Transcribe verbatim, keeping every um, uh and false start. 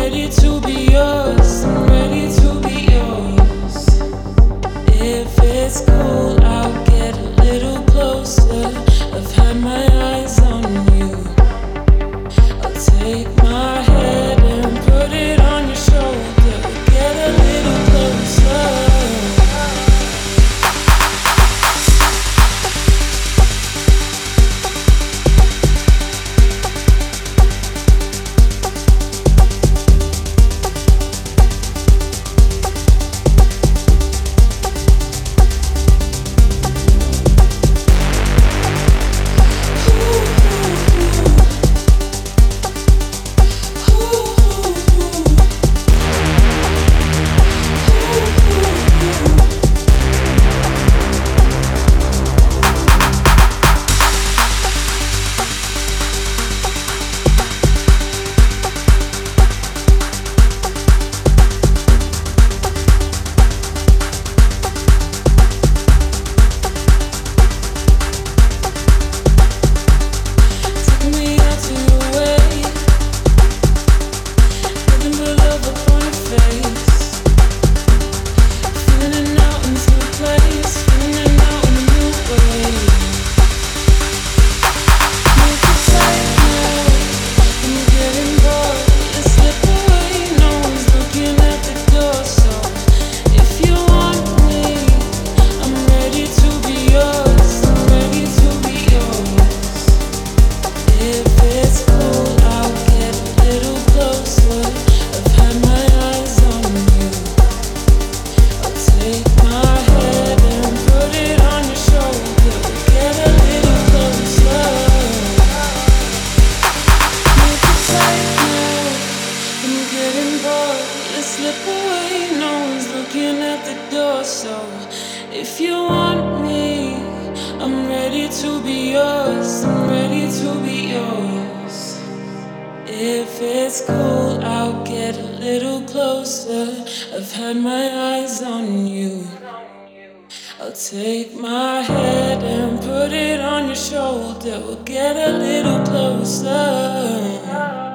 ready to be yours. I'm ready to be yours. If it's cool, I'll get a little closer. I've had my eyes on you. I'll take my head and put it on your shoulder. Get a little closer. Slip away, no one's looking at the door. So if you want me, I'm ready to be yours. I'm ready to be yours. If it's cool, I'll get a little closer. I've had my eyes on you. I'll take my head and put it on your shoulder. We'll get a little closer.